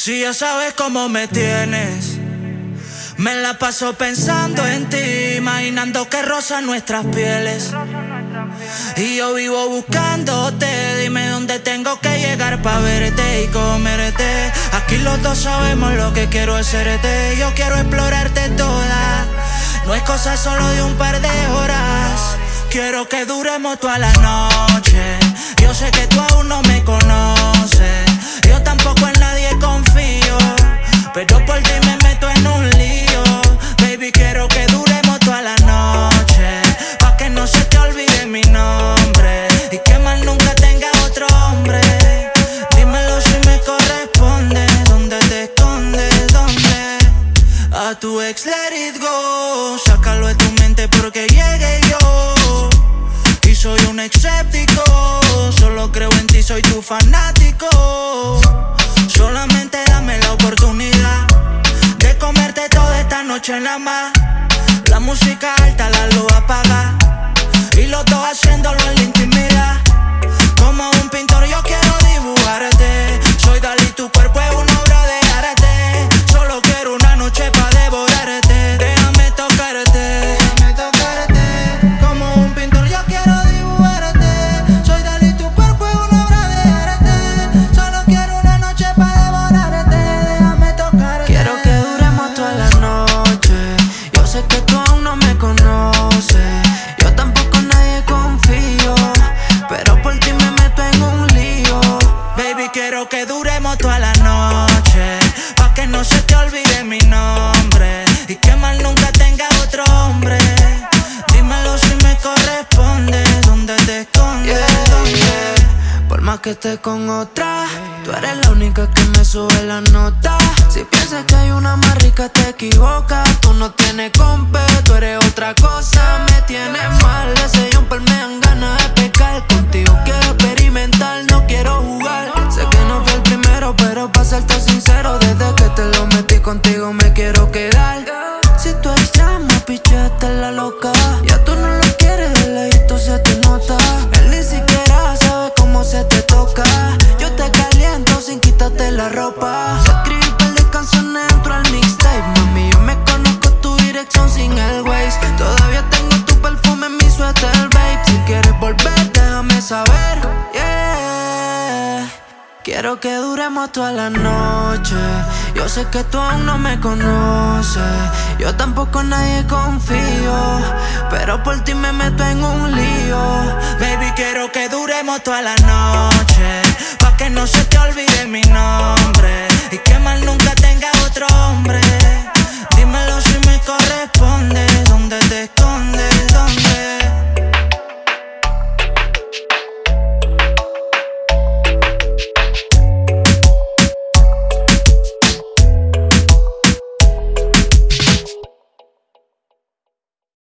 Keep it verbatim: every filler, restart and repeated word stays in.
Si ya sabes cómo me tienes, me la paso pensando en ti, imaginando que rozan nuestras pieles. Y yo vivo buscándote, dime dónde tengo que llegar pa' verte y comerte. Aquí los dos sabemos lo que quiero es serte, yo quiero explorarte toda. No es cosa solo de un par de horas, quiero que duremos toda la noche. Yo sé que tú aún no me conoces, yo tampoco en nadie confío, pero por ti me meto en un lío. Baby, quiero que duremos toda la noche, pa' que no se te olvide mi nombre y que más nunca tenga otro hombre. Dímelo si me corresponde, ¿dónde te escondes? ¿Dónde? A tu ex let it go, sácalo de tu mente porque llegué yo. Y soy un escéptico, solo creo en ti, soy tu fanático. Solamente dame la oportunidad de comerte toda esta noche nada más. La música alta, la luz apaga, y los dos haciéndolo en la intimidad. Como un pintor yo quiero dibujarte, soy Dalí, tu cuerpo es una obra de arte. Solo quiero una noche pa' devorarte, déjame tocarte, déjame tocarte. Como un pintor yo quiero dibujarte, soy Dalí, tu cuerpo es una obra de arte. Solo quiero una noche pa' devorarte, déjame tocarte. Quiero que duremos toda la noche, yo sé que tú aún no me conoces, yo tampoco en nadie confío, pero por ti me meto en un lío. Baby, quiero que duremos toda la noche, pa' que no se te olvide mi nombre y que más nunca tenga otro hombre. Dímelo si me corresponde, ¿dónde te escondes? Yeah, ¿Dónde? yeah. Por más que esté con otra, tú eres la única que me sube la nota. Si piensas que hay una más rica te equivocas, tú no tienes compe, tú eres otra cosa. Me tienes mal, ese jumper me dan ganas de pecar. Contigo quiero experimentar, no quiero jugar. Sé que no fui el primero, pero para serte sincero, desde que te lo metí contigo me quiero quedar. Si tú llamas, pichaste la loca, ya tú no lo quieres, de lejito se te nota. Él ni siquiera sabe cómo se te toca, yo te caliento sin quitarte la ropa. Escribí un par de canciones dentro al mixtape, mami, yo me conozco tu dirección sin el Waze. Todavía tengo tu perfume en mi suéter, babe. Si quieres volver, déjame saber, yeah. Quiero que duremos toda la noche, yo sé que tú aún no me conoces, yo tampoco en nadie confío, pero por ti me meto en un lío. Baby, quiero que duremos toda la noche, pa' que no se te olvide mi nombre